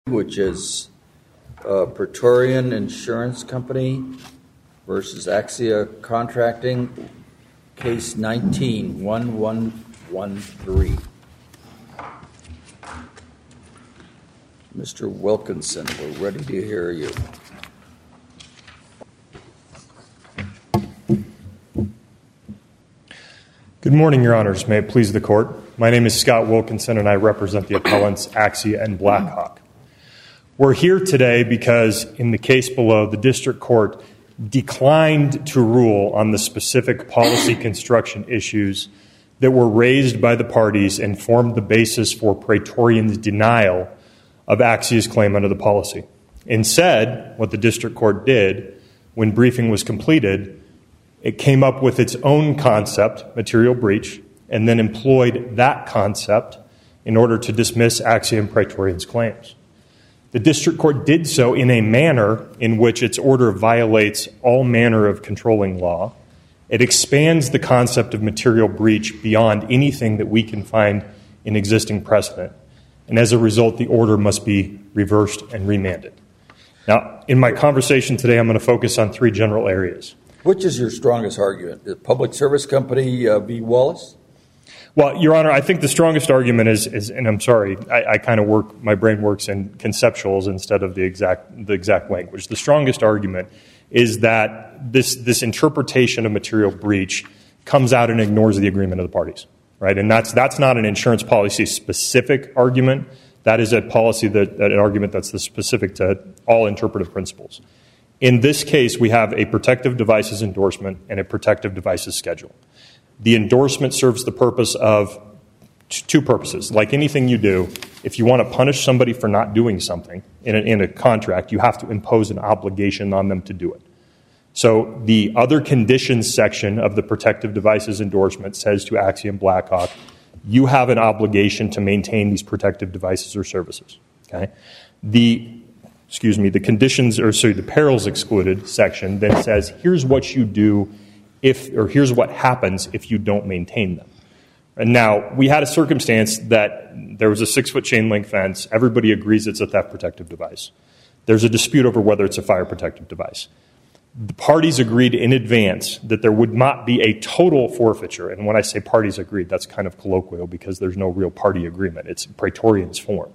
Which is Praetorian Insurance Company versus Axia Contracting, case 19-1113. Mr. Wilkinson, we're ready to hear you. Good morning, Your Honors. May it please the Court. My name is Scott Wilkinson, and I represent the appellants Axia and Blackhawk. We're here today because in the case below, the district court declined to rule on the specific policy construction issues that were raised by the parties and formed the basis for Praetorian's denial of Axia's claim under the policy. Instead, what the district court did when briefing was completed, it came up with its own concept, material breach, and then employed that concept in order to dismiss Axia and Praetorian's claims. The district court did so in a manner in which its order violates all manner of controlling law. It expands the concept of material breach beyond anything that we can find in existing precedent. And as a result, the order must be reversed and remanded. Now, in my conversation today, I'm going to focus on three general areas. Which is your strongest argument? The Public Service Company v. Wallace? Well, Your Honor, I think the strongest argument is and I'm sorry, I kind of my brain works in conceptuals instead of the exact language. The strongest argument is that this interpretation of material breach comes out and ignores the agreement of the parties, right? And that's not an insurance policy specific argument. That is a policy an argument that's specific to all interpretive principles. In this case, we have a protective devices endorsement and a protective devices schedule. The endorsement serves the purpose of two purposes. Like anything you do, if you want to punish somebody for not doing something in a contract, you have to impose an obligation on them to do it. So the other conditions section of the protective devices endorsement says to Axia and Blackhawk, you have an obligation to maintain these protective devices or services. Okay? The perils excluded section then says, here's what you do here's what happens if you don't maintain them. And now, we had a circumstance that there was a 6-foot chain link fence. Everybody agrees it's a theft protective device. There's a dispute over whether it's a fire protective device. The parties agreed in advance that there would not be a total forfeiture. And when I say parties agreed, that's kind of colloquial because there's no real party agreement. It's Praetorian's form.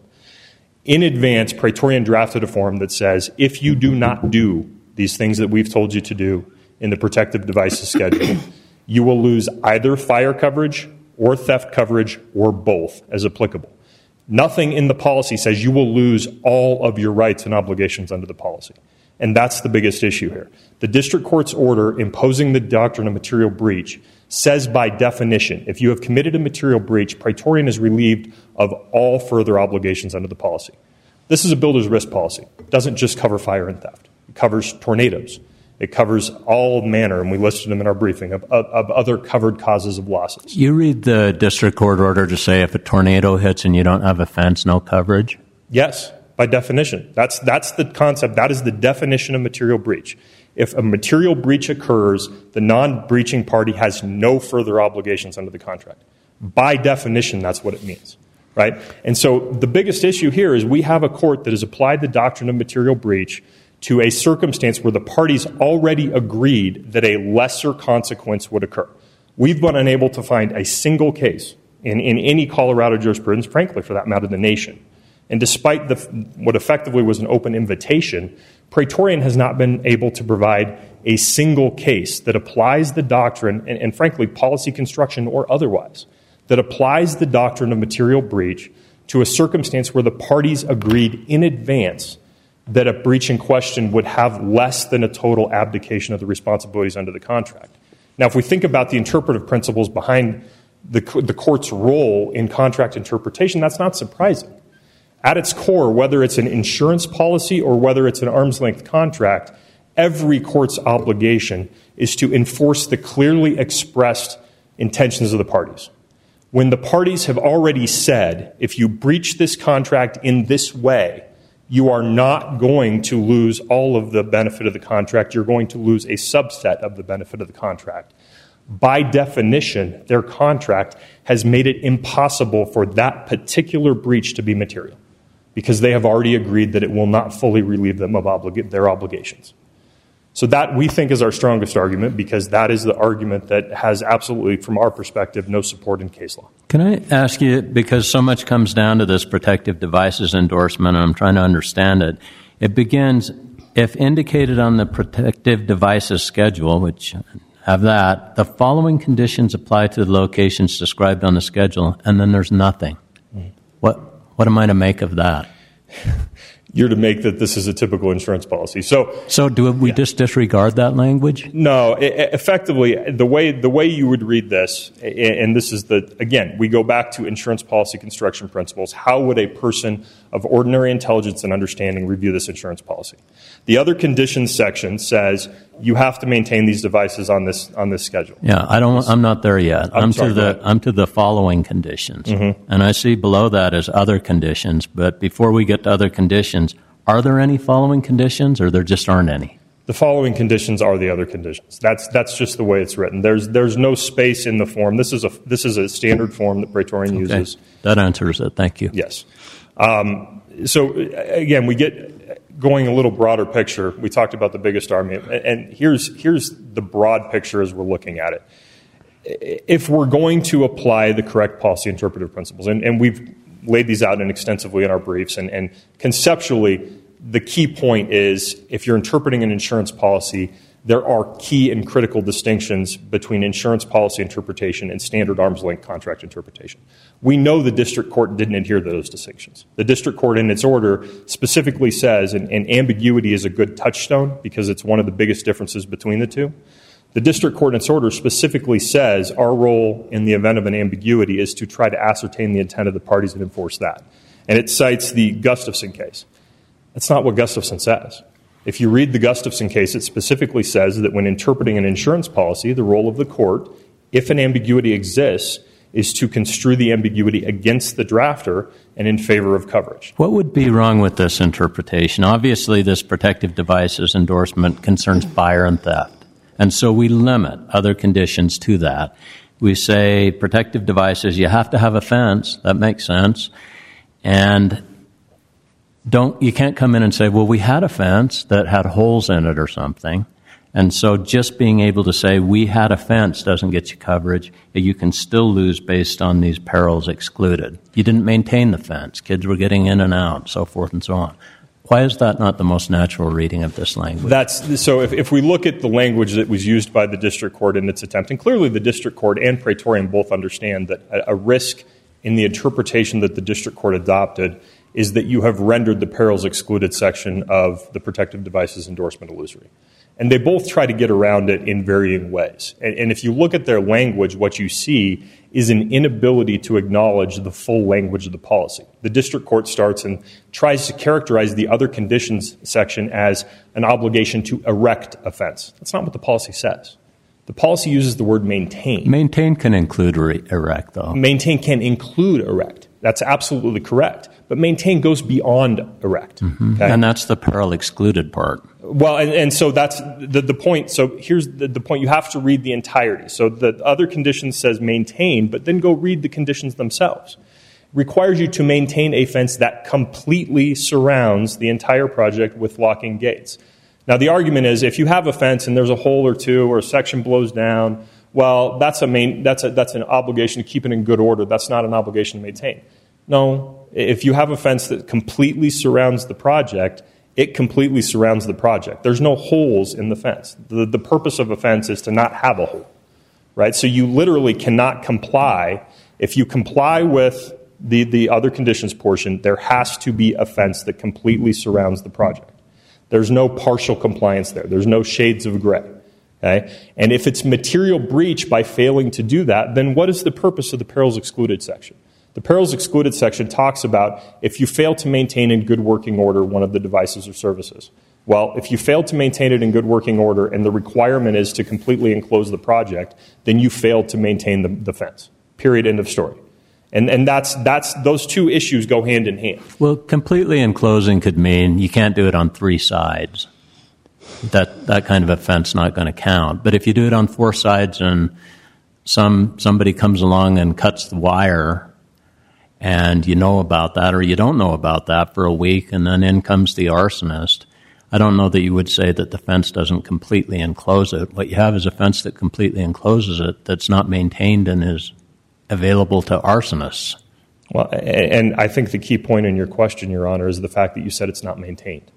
In advance, Praetorian drafted a form that says, if you do not do these things that we've told you to do in the protective devices schedule, you will lose either fire coverage or theft coverage or both as applicable. Nothing in the policy says you will lose all of your rights and obligations under the policy. And that's the biggest issue here. The district court's order imposing the doctrine of material breach says by definition, if you have committed a material breach, Praetorian is relieved of all further obligations under the policy. This is a builder's risk policy. It doesn't just cover fire and theft. It covers tornadoes. It covers all manner, and we listed them in our briefing, of other covered causes of losses. You read the district court order to say if a tornado hits and you don't have a fence, no coverage? Yes, by definition. That's the concept. That is the definition of material breach. If a material breach occurs, the non-breaching party has no further obligations under the contract. By definition, that's what it means, right? And so the biggest issue here is we have a court that has applied the doctrine of material breach to a circumstance where the parties already agreed that a lesser consequence would occur. We've been unable to find a single case in any Colorado jurisprudence, frankly, for that matter, the nation. And despite what effectively was an open invitation, Praetorian has not been able to provide a single case that applies the doctrine, and frankly, policy construction or otherwise, that applies the doctrine of material breach to a circumstance where the parties agreed in advance that a breach in question would have less than a total abdication of the responsibilities under the contract. Now, if we think about the interpretive principles behind the court's role in contract interpretation, that's not surprising. At its core, whether it's an insurance policy or whether it's an arm's-length contract, every court's obligation is to enforce the clearly expressed intentions of the parties. When the parties have already said, if you breach this contract in this way, you are not going to lose all of the benefit of the contract. You're going to lose a subset of the benefit of the contract. By definition, their contract has made it impossible for that particular breach to be material. because they have already agreed that it will not fully relieve them of their obligations. So that, we think, is our strongest argument, because that is the argument that has absolutely, from our perspective, no support in case law. Can I ask you, because so much comes down to this protective devices endorsement, and I'm trying to understand it. It begins, if indicated on the protective devices schedule, which have that, the following conditions apply to the locations described on the schedule, and then there's nothing. What am I to make of that? You're to make that this is a typical insurance policy. So do we just disregard that language? No, effectively, the way you would read this, and this is again, we go back to insurance policy construction principles. How would a person of ordinary intelligence and understanding review this insurance policy? The other conditions section says you have to maintain these devices on this schedule. Yeah, I'm not there yet. I'm to the following conditions. Mm-hmm. And I see below that as other conditions, but before we get to other conditions, are there any following conditions, or there just aren't any? The following conditions are the other conditions. That's just the way it's written. There's no space in the form. This is a standard form that Praetorian uses. That answers it. Thank you. Yes. So again, we get going a little broader picture. We talked about the biggest argument, and here's the broad picture as we're looking at it. If we're going to apply the correct policy interpretive principles, and we've laid these out extensively in our briefs, and conceptually, the key point is if you're interpreting an insurance policy, there are key and critical distinctions between insurance policy interpretation and standard arm's length contract interpretation. We know the district court didn't adhere to those distinctions. The district court, in its order, specifically says, and ambiguity is a good touchstone because it's one of the biggest differences between the two. The district court, in its order, specifically says our role in the event of an ambiguity is to try to ascertain the intent of the parties and enforce that. And it cites the Gustafson case. That's not what Gustafson says. If you read the Gustafson case, it specifically says that when interpreting an insurance policy, the role of the court, if an ambiguity exists, is to construe the ambiguity against the drafter and in favor of coverage. What would be wrong with this interpretation? Obviously, this protective devices endorsement concerns fire and theft. And so we limit other conditions to that. We say protective devices, you have to have a fence. That makes sense. And you can't come in and say, well, we had a fence that had holes in it or something. And so just being able to say we had a fence doesn't get you coverage. You can still lose based on these perils excluded. You didn't maintain the fence. Kids were getting in and out, so forth and so on. Why is that not the most natural reading of this language? So if we look at the language that was used by the district court in its attempt, and clearly the district court and Praetorian both understand that a risk in the interpretation that the district court adopted is that you have rendered the perils excluded section of the protective devices endorsement illusory. And they both try to get around it in varying ways. And if you look at their language, what you see is an inability to acknowledge the full language of the policy. The district court starts and tries to characterize the other conditions section as an obligation to erect a fence. That's not what the policy says. The policy uses the word maintain. Maintain can include erect, though. Maintain can include erect. That's absolutely correct. But maintain goes beyond erect. Mm-hmm. Okay? And that's the peril excluded part. Well, and so that's the point. So here's the point. You have to read the entirety. So the other condition says maintain, but then go read the conditions themselves. It requires you to maintain a fence that completely surrounds the entire project with locking gates. Now, the argument is if you have a fence and there's a hole or two or a section blows down, well, that's an obligation to keep it in good order. That's not an obligation to maintain. No, if you have a fence that completely surrounds the project, it completely surrounds the project. There's no holes in the fence. The purpose of a fence is to not have a hole, right? So you literally cannot comply. If you comply with the other conditions portion, there has to be a fence that completely surrounds the project. There's no partial compliance there. There's no shades of gray. Okay? And if it's material breach by failing to do that, then what is the purpose of the perils excluded section? The perils excluded section talks about if you fail to maintain in good working order one of the devices or services. Well, if you fail to maintain it in good working order and the requirement is to completely enclose the project, then you failed to maintain the fence. Period. End of story. And that's those two issues go hand in hand. Well, completely enclosing could mean you can't do it on 3 sides. That kind of a fence not going to count. But if you do it on 4 sides and somebody comes along and cuts the wire, and you know about that or you don't know about that for a week, and then in comes the arsonist, I don't know that you would say that the fence doesn't completely enclose it. What you have is a fence that completely encloses it that's not maintained and is available to arsonists. Well, and I think the key point in your question, Your Honor, is the fact that you said it's not maintained.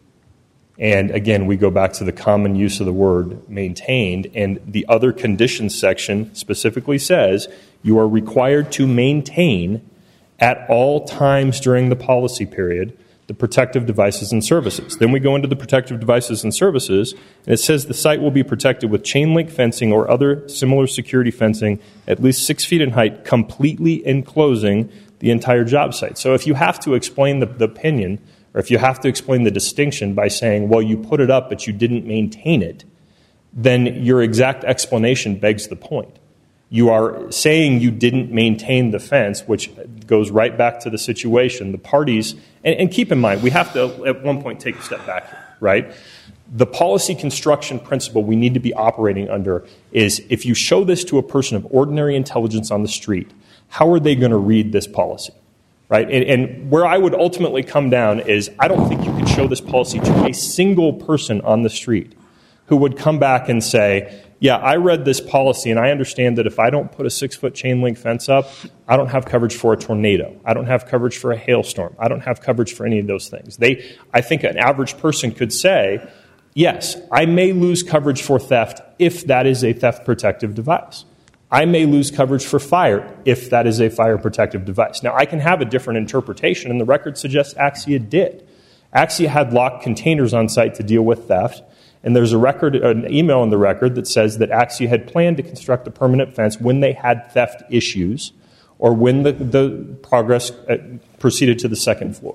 And again, we go back to the common use of the word maintained, and the other conditions section specifically says you are required to maintain at all times during the policy period the protective devices and services. Then we go into the protective devices and services, and it says the site will be protected with chain link fencing or other similar security fencing at least 6 feet in height, completely enclosing the entire job site. So if you have to explain the opinion, or if you have to explain the distinction by saying, well, you put it up but you didn't maintain it, then your exact explanation begs the point. You are saying you didn't maintain the fence, which goes right back to the situation. The parties, and keep in mind, we have to at one point take a step back here, right? The policy construction principle we need to be operating under is if you show this to a person of ordinary intelligence on the street, how are they going to read this policy, right? And where I would ultimately come down is I don't think you could show this policy to a single person on the street who would come back and say, yeah, I read this policy and I understand that if I don't put a 6-foot chain link fence up, I don't have coverage for a tornado. I don't have coverage for a hailstorm. I don't have coverage for any of those things. I think an average person could say, yes, I may lose coverage for theft if that is a theft protective device. I may lose coverage for fire if that is a fire protective device. Now, I can have a different interpretation, and the record suggests Axia did. Axia had locked containers on site to deal with theft, and there's an email in the record that says that Axia had planned to construct a permanent fence when they had theft issues or when the progress proceeded to the second floor.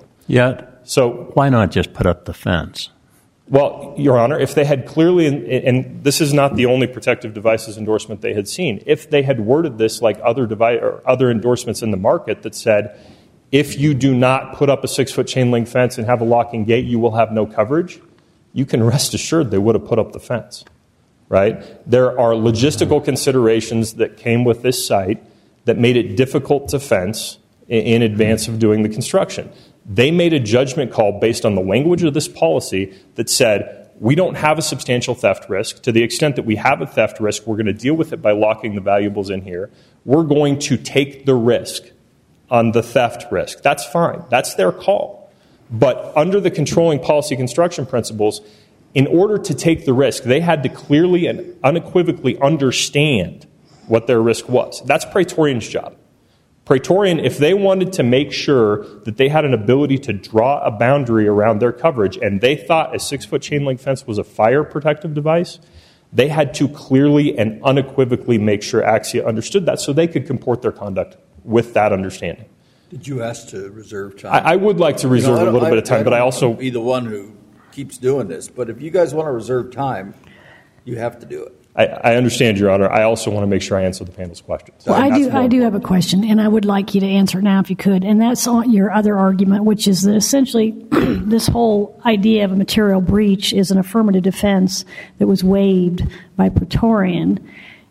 So why not just put up the fence? Well, Your Honor, if they had clearly, and this is not the only protective devices endorsement they had seen, if they had worded this like other endorsements in the market that said, if you do not put up a 6-foot chain link fence and have a locking gate, you will have no coverage, you can rest assured they would have put up the fence, right? There are logistical considerations that came with this site that made it difficult to fence in advance of doing the construction. They made a judgment call based on the language of this policy that said, we don't have a substantial theft risk. To the extent that we have a theft risk, we're going to deal with it by locking the valuables in here. We're going to take the risk on the theft risk. That's fine. That's their call. But under the controlling policy construction principles, in order to take the risk, they had to clearly and unequivocally understand what their risk was. That's Praetorian's job. Praetorian, if they wanted to make sure that they had an ability to draw a boundary around their coverage and they thought a 6-foot chain link fence was a fire protective device, they had to clearly and unequivocally make sure Axia understood that so they could comport their conduct with that understanding. Did you ask to reserve time? I would like to reserve a little bit of time, but I also... be the one who keeps doing this, but if you guys want to reserve time, you have to do it. I understand, Your Honor. I also want to make sure I answer the panel's questions. Well, I do have a question, and I would like you to answer it now if you could, and that's on your other argument, which is that essentially this whole idea of a material breach is an affirmative defense that was waived by Praetorian.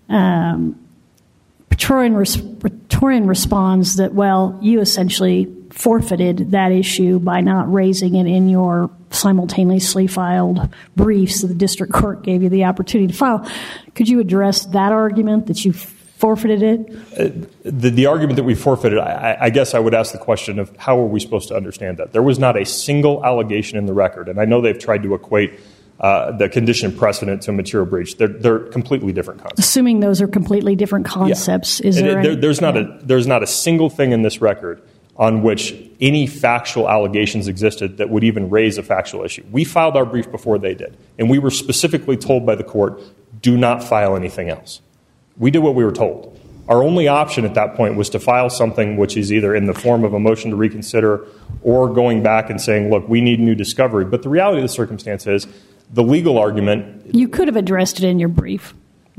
Praetorian responds that, well, you essentially forfeited that issue by not raising it in your simultaneously filed briefs that the district court gave you the opportunity to file. Could you address that argument, that you forfeited it? The argument that we forfeited, I guess I would ask the question of how are we supposed to understand that? There was not a single allegation in the record, and I know they've tried to equate the condition precedent to a material breach. They're completely different concepts. Assuming those are completely different concepts, is there there's not a single thing in this record on which any factual allegations existed that would even raise a factual issue. We filed our brief before they did, and we were specifically told by the court, do not file anything else. We did what we were told. Our only option at that point was to file something which is either in the form of a motion to reconsider or going back and saying, look, we need new discovery. But the reality of the circumstance is the legal argument... You could have addressed it in your brief.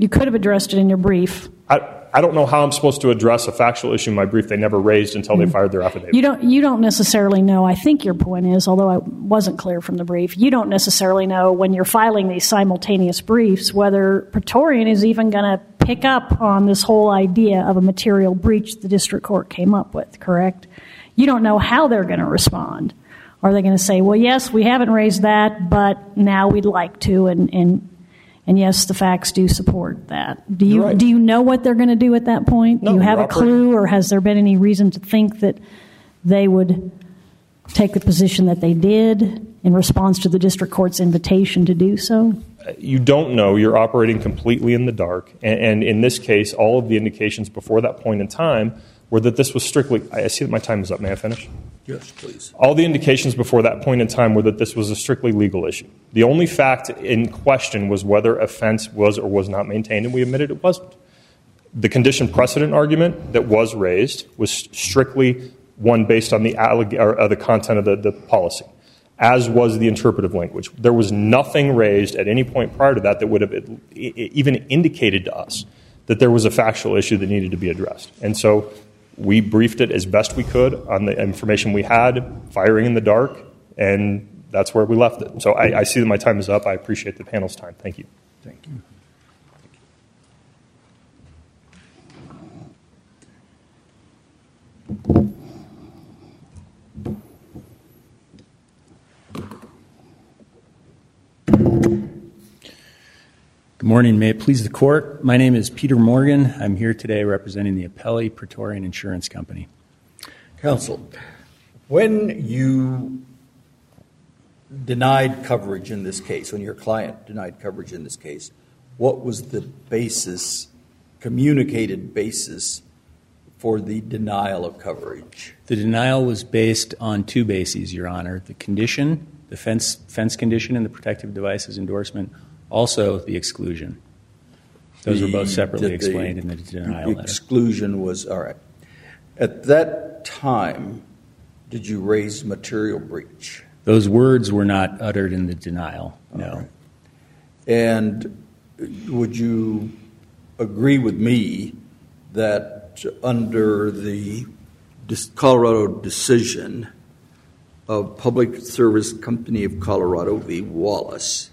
I don't know how I'm supposed to address a factual issue in my brief they never raised until they fired their affidavit. You don't necessarily know. I think your point is, although I wasn't clear from the brief, you don't necessarily know when you're filing these simultaneous briefs whether Praetorian is even going to pick up on this whole idea of a material breach the district court came up with, correct? you don't know how they're going to respond. Are they going to say, well, yes, we haven't raised that, but now we'd like to, and yes, the facts do support that. Do you know what they're going to do at that point? No, do you have a clue, or has there been any reason to think that they would take the position that they did in response to the district court's invitation to do so? You don't know. You're operating completely in the dark. And in this case, all of the indications before that point in time were that this was strictly... I see that my time is up. May I finish? Yes, please. All the indications before that point in time were that this was a strictly legal issue. The only fact in question was whether a fence was or was not maintained, and we admitted it wasn't. The condition precedent argument that was raised was strictly one based on the content of the policy, as was the interpretive language. There was nothing raised at any point prior to that that would have even indicated to us that there was a factual issue that needed to be addressed. And so we briefed it as best we could on the information we had, firing in the dark, and that's where we left it. So I see that my time is up. I appreciate the panel's time. Thank you. Thank you. Good morning. May it please the court. My name is Peter Morgan. I'm here today representing the Apelli Praetorian Insurance Company. Counsel, when you denied coverage in this case, when your client denied coverage in this case, what was the basis, communicated basis, for the denial of coverage? The denial was based on two bases, Your Honor. The condition, the fence condition and the protective devices endorsement, also the exclusion. Those were both separately explained in the denial letter. The exclusion was, all right. At that time, did you raise material breach? Those words were not uttered in the denial, no. Right. And would you agree with me that under the Colorado decision of Public Service Company of Colorado v. Wallace,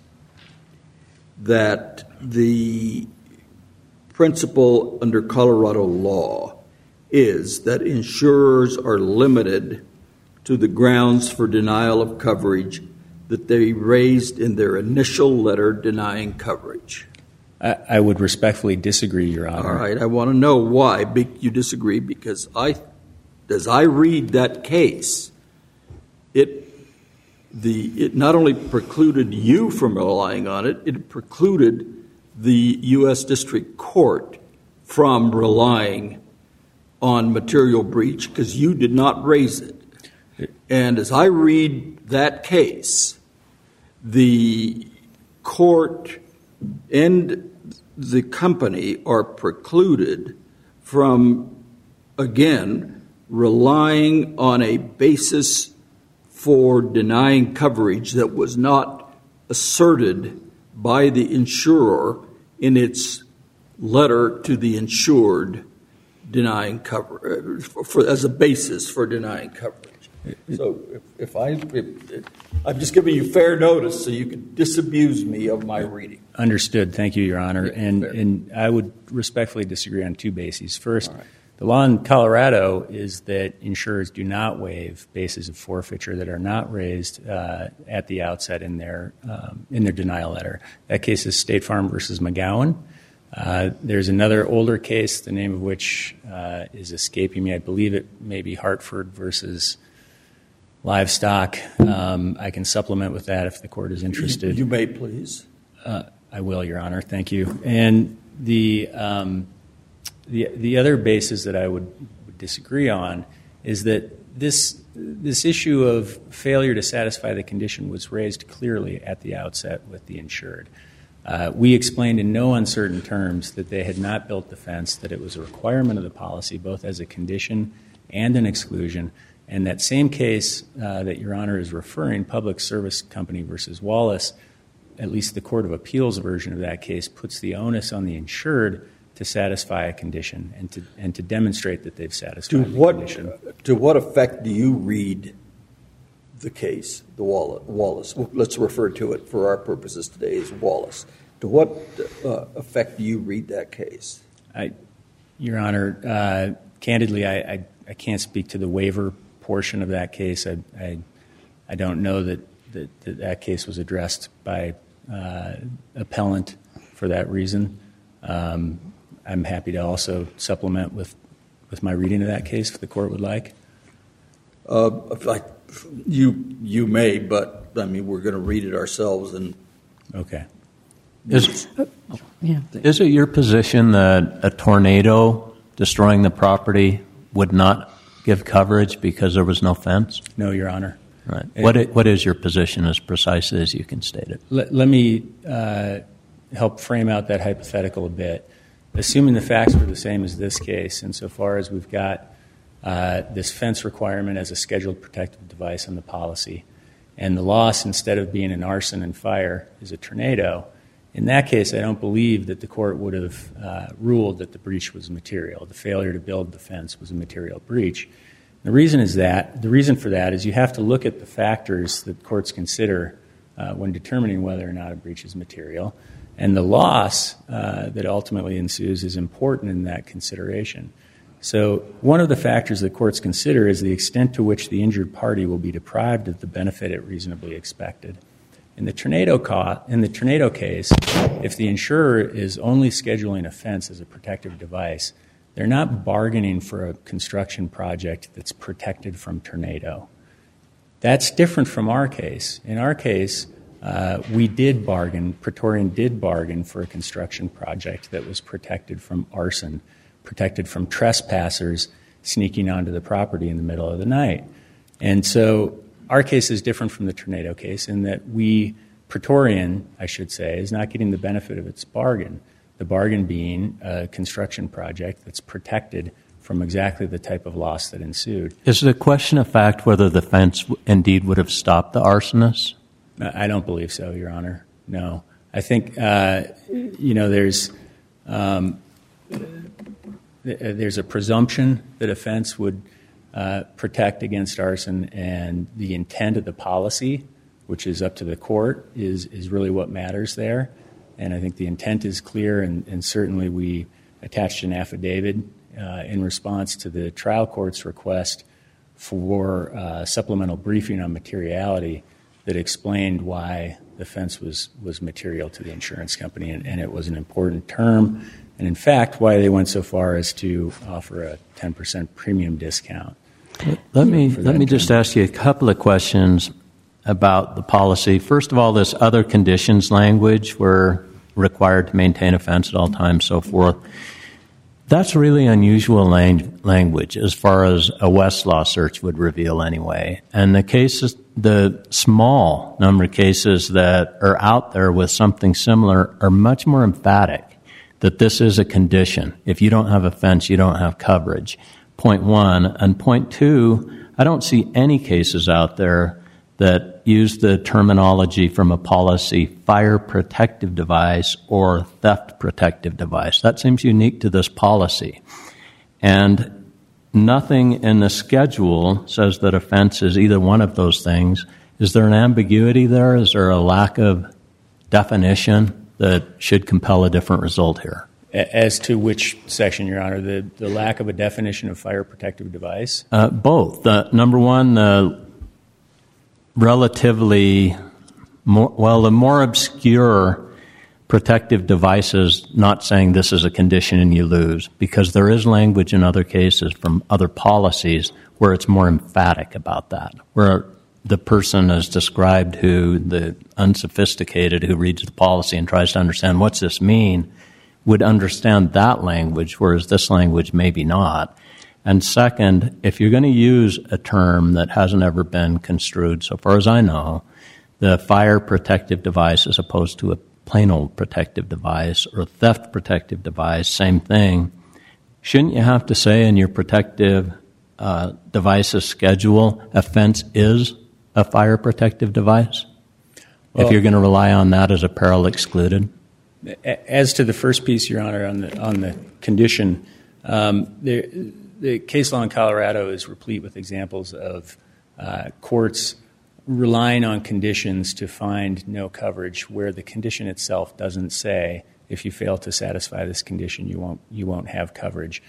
that the principle under Colorado law is that insurers are limited to the grounds for denial of coverage that they raised in their initial letter denying coverage? I would respectfully disagree, Your Honor. All right. I want to know why you disagree, because as I read that case, it not only precluded you from relying on it, it precluded the U.S. District Court from relying on material breach because you did not raise it. And as I read that case, the court and the company are precluded from, again, relying on a basis for denying coverage that was not asserted by the insurer in its letter to the insured denying coverage, as a basis for denying coverage. So I'm just giving you fair notice so you can disabuse me of my reading. Understood. Thank you, Your Honor. Yeah, and I would respectfully disagree on two bases. First, the law in Colorado is that insurers do not waive bases of forfeiture that are not raised at the outset in their denial letter. That case is State Farm versus McGowan. There's another older case, the name of which is escaping me. I believe it may be Hartford versus Livestock. I can supplement with that if the court is interested. You may, please. I will, Your Honor. Thank you. And the other basis that I would disagree on is that this issue of failure to satisfy the condition was raised clearly at the outset with the insured. We explained in no uncertain terms that they had not built the fence, that it was a requirement of the policy, both as a condition and an exclusion. And that same case that Your Honor is referring, Public Service Company versus Wallace, at least the Court of Appeals version of that case, puts the onus on the insured to satisfy a condition and to demonstrate that they've satisfied the condition. To what effect do you read the case, the Wallace? Let's refer to it for our purposes today as Wallace. To what effect do you read that case? Your Honor, candidly, I can't speak to the waiver portion of that case. I don't know that case was addressed by appellant for that reason. I'm happy to also supplement with my reading of that case if the court would like. You may, but I mean we're going to read it ourselves and. Okay. Is it your position that a tornado destroying the property would not give coverage because there was no fence? No, Your Honor. Right. What is your position as precisely as you can state it? Let me help frame out that hypothetical a bit. Assuming the facts were the same as this case, insofar as we've got this fence requirement as a scheduled protective device on the policy, and the loss, instead of being an arson and fire, is a tornado, in that case, I don't believe that the court would have ruled that the breach was material. The failure to build the fence was a material breach. The reason for that is you have to look at the factors that courts consider when determining whether or not a breach is material, and the loss that ultimately ensues is important in that consideration. So one of the factors that courts consider is the extent to which the injured party will be deprived of the benefit it reasonably expected. In the tornado case, if the insurer is only scheduling a fence as a protective device, they're not bargaining for a construction project that's protected from tornado. That's different from our case. In our case, we did bargain, Praetorian did bargain for a construction project that was protected from arson, protected from trespassers sneaking onto the property in the middle of the night. And so our case is different from the tornado case in that Praetorian, I should say, is not getting the benefit of its bargain, the bargain being a construction project that's protected from exactly the type of loss that ensued. Is it a question of fact whether the fence indeed would have stopped the arsonist? I don't believe so, Your Honor. No. I think, there's a presumption that a fence would protect against arson, and the intent of the policy, which is up to the court, is really what matters there. And I think the intent is clear, and certainly we attached an affidavit in response to the trial court's request for supplemental briefing on materiality that explained why the fence was material to the insurance company, and it was an important term, and in fact, why they went so far as to offer a 10% premium discount. Let me just ask you a couple of questions about the policy. First of all, this other conditions language, we're required to maintain a fence at all times, so forth. That's really unusual language as far as a Westlaw search would reveal anyway. And the small number of cases that are out there with something similar are much more emphatic that this is a condition. If you don't have a fence, you don't have coverage. Point one. And point two, I don't see any cases out there that use the terminology from a policy, fire protective device or theft protective device. That seems unique to this policy. And nothing in the schedule says that a fence is either one of those things. Is there an ambiguity there? Is there a lack of definition that should compel a different result here? As to which section, Your Honor? The lack of a definition of fire protective device? Both. Number one, the more obscure protective devices, not saying this is a condition and you lose, because there is language in other cases from other policies where it's more emphatic about that, where the person is described the unsophisticated who reads the policy and tries to understand what's this mean would understand that language, whereas this language maybe not. And second, if you're going to use a term that hasn't ever been construed, so far as I know, the fire protective device as opposed to a plain old protective device or theft protective device, same thing, shouldn't you have to say in your protective devices schedule a fence is a fire protective device? Well, if you're going to rely on that as a peril excluded? As to the first piece, Your Honor, on the condition, the case law in Colorado is replete with examples of courts relying on conditions to find no coverage where the condition itself doesn't say if you fail to satisfy this condition you won't have coverage.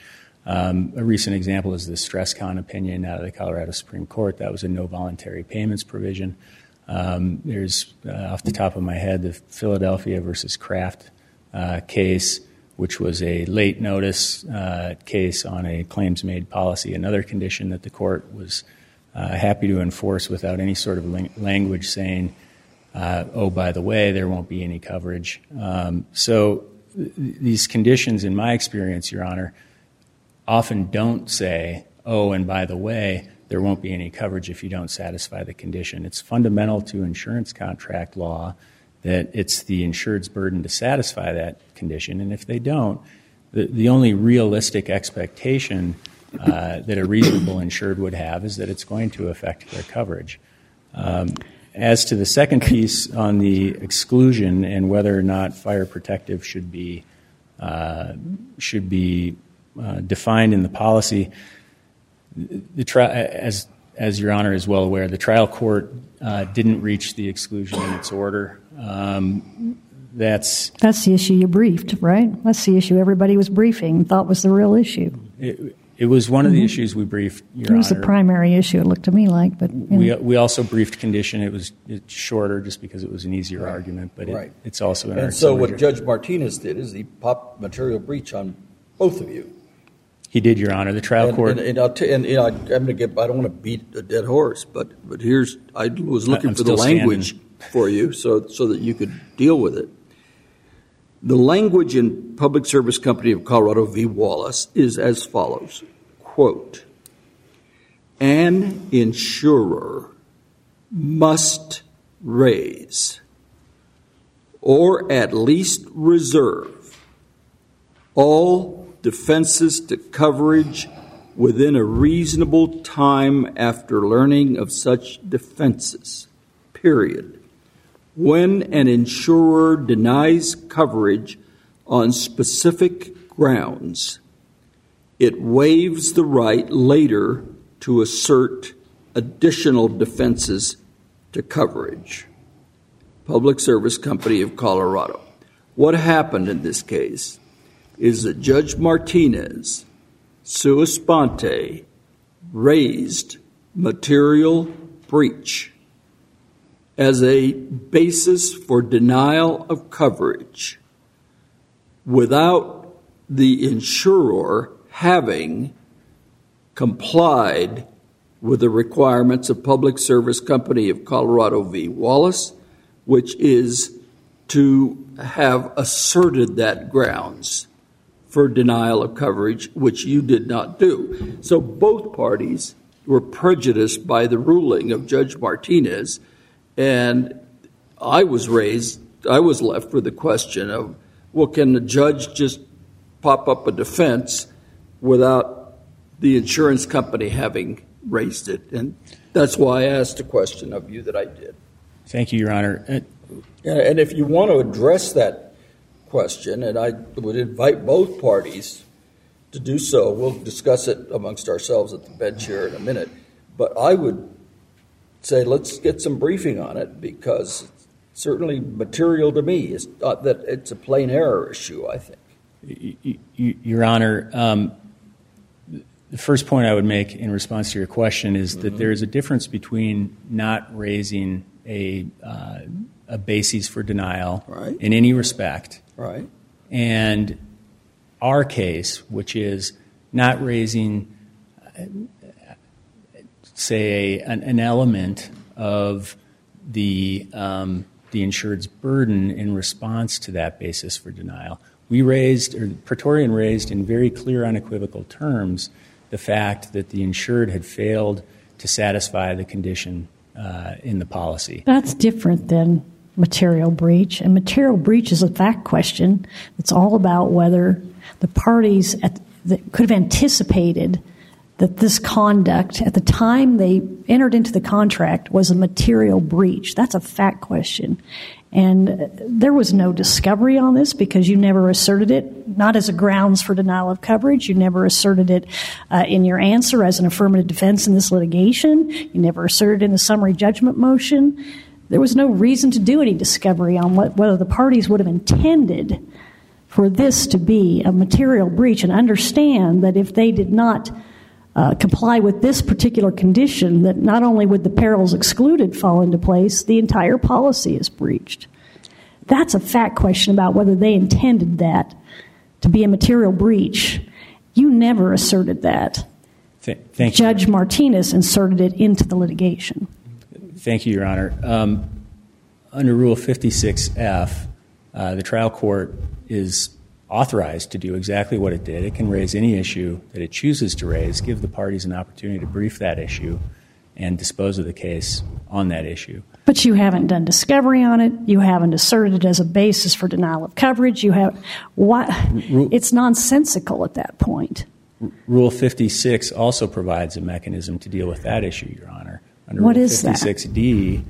A recent example is the StressCon opinion out of the Colorado Supreme Court. That was a no voluntary payments provision. There's, off the top of my head, the Philadelphia versus Kraft case, which was a late notice case on a claims-made policy, another condition that the court was happy to enforce without any sort of language saying, oh, by the way, there won't be any coverage. So these conditions, in my experience, Your Honor, often don't say, oh, and by the way, there won't be any coverage if you don't satisfy the condition. It's fundamental to insurance contract law that it's the insured's burden to satisfy that condition, and if they don't, the only realistic expectation that a reasonable insured would have is that it's going to affect their coverage. As to the second piece on the exclusion and whether or not fire protective should be defined in the policy, as Your Honor is well aware, the trial court didn't reach the exclusion in its order. That's the issue you briefed, right? That's the issue everybody was briefing, thought was the real issue. It was one of the issues we briefed, Your Honor. It was the primary issue, it looked to me like. But we also briefed condition. It's shorter just because it was an easier argument, but it's also in our... And so what Judge Martinez did is he popped material breach on both of you. He did, Your Honor. The trial court... I'm going to get... I don't want to beat a dead horse, but here's... I was looking for the language for you so that you could deal with it. The language in Public Service Company of Colorado v. Wallace is as follows, quote, an insurer must raise or at least reserve all defenses to coverage within a reasonable time after learning of such defenses, period. When an insurer denies coverage on specific grounds, it waives the right later to assert additional defenses to coverage. Public Service Company of Colorado. What happened in this case is that Judge Martinez, sua sponte, raised material breach as a basis for denial of coverage without the insurer having complied with the requirements of Public Service Company of Colorado v. Wallace, which is to have asserted that grounds for denial of coverage, which you did not do. So both parties were prejudiced by the ruling of Judge Martinez, and I was left with the question of, well, can the judge just pop up a defense without the insurance company having raised it? And that's why I asked a question of you that I did. Thank you, Your Honor. And if you want to address that question, and I would invite both parties to do so, we'll discuss it amongst ourselves at the bench here in a minute, but I would say let's get some briefing on it, because it's certainly material to me. It's not that it's a plain error issue, I think. Your Honor, the first point I would make in response to your question is that there is a difference between not raising a basis for denial in any respect, and our case, which is not raising, say, an element of the insured's burden in response to that basis for denial. Praetorian raised in very clear, unequivocal terms the fact that the insured had failed to satisfy the condition in the policy. That's different than material breach. And material breach is a fact question. It's all about whether the parties that could have anticipated that this conduct at the time they entered into the contract was a material breach. That's a fact question. And there was no discovery on this because you never asserted it, not as a grounds for denial of coverage. You never asserted it in your answer as an affirmative defense in this litigation. You never asserted it in the summary judgment motion. There was no reason to do any discovery on whether the parties would have intended for this to be a material breach, and understand that if they did not comply with this particular condition, that not only would the perils excluded fall into place, the entire policy is breached. That's a fact question about whether they intended that to be a material breach. You never asserted that. Thank you. Judge Martinez inserted it into the litigation. Thank you, Your Honor. Under Rule 56F, the trial court is authorized to do exactly what it did. It can raise any issue that it chooses to raise, give the parties an opportunity to brief that issue, and dispose of the case on that issue. But you haven't done discovery on it. You haven't asserted it as a basis for denial of coverage. It's nonsensical at that point. Rule 56 also provides a mechanism to deal with that issue, Your Honor. Under What Rule is that? 56D,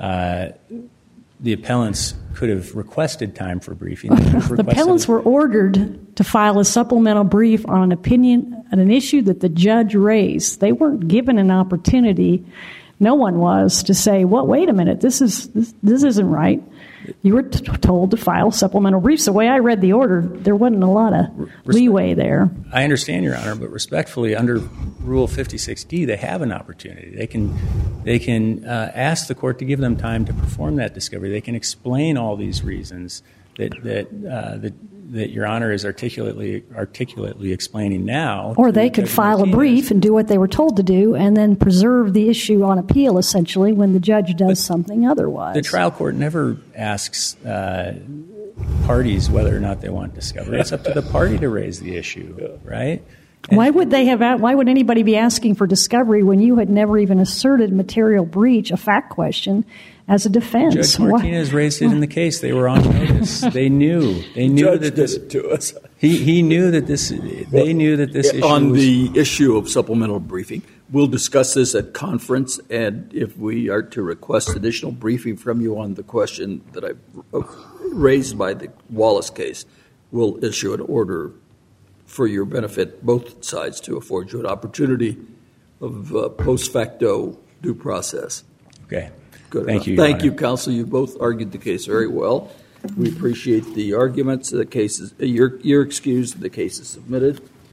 the appellants could have requested time for briefing. The appellants were ordered to file a supplemental brief on an opinion, on an issue that the judge raised. They weren't given an opportunity, no one was, to say, well, wait a minute, this isn't right. You were told to file supplemental briefs. The way I read the order, there wasn't a lot of leeway there. I understand, Your Honor, but respectfully, under Rule 56D, they have an opportunity. They can ask the court to give them time to perform that discovery. They can explain all these reasons that Your Honor is articulately explaining now. Or they could file a brief and do what they were told to do, and then preserve the issue on appeal, essentially, when the judge does something otherwise. The trial court never asks parties whether or not they want discovery. It's up to the party to raise the issue, right? Why would anybody be asking for discovery when you had never even asserted material breach, a fact question, as a defense? Judge Martinez raised it in the case. They were on notice. They knew. Judge that did it to us. He knew that this. They knew that this issue on was, the issue of supplemental briefing. We'll discuss this at conference, and if we are to request additional briefing from you on the question that I raised by the Wallace case, we'll issue an order for your benefit, both sides, to afford you an opportunity of post facto due process. Okay. Good Thank enough. you, Your Thank Honor. you, counsel. You both argued the case very well. We appreciate the arguments. The case is, you're excused. The case is submitted.